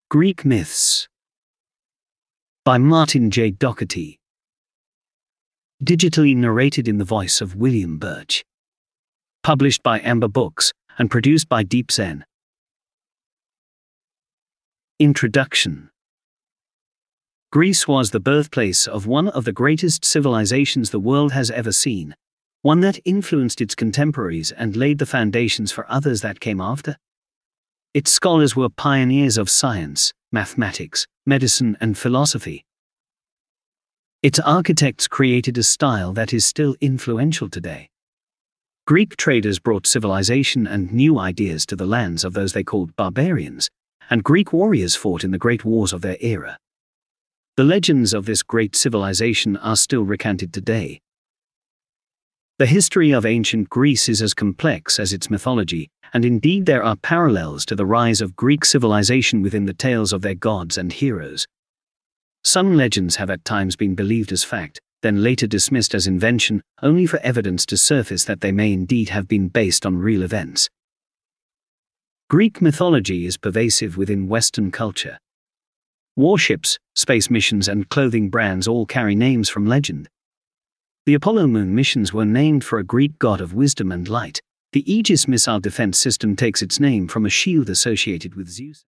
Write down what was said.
Greek Myths by Martin J. Docherty. Digitally narrated in the voice of William Birch. Published by Amber Books and produced by Deep Zen. Introduction. Greece was the birthplace of one of the greatest civilizations the world has ever seen, one that influenced its contemporaries and laid the foundations for others that came after. Its scholars were pioneers of science, mathematics, medicine, and philosophy. Its architects created a style that is still influential today. Greek traders brought civilization and new ideas to the lands of those they called barbarians, and Greek warriors fought in the great wars of their era. The legends of this great civilization are still recounted today. The history of ancient Greece is as complex as its mythology, and indeed there are parallels to the rise of Greek civilization within the tales of their gods and heroes. Some legends have at times been believed as fact, then later dismissed as invention, only for evidence to surface that they may indeed have been based on real events. Greek mythology is pervasive within Western culture. Warships, space missions, and clothing brands all carry names from legend. The Apollo moon missions were named for a Greek god of wisdom and light. The Aegis missile defense system takes its name from a shield associated with Zeus.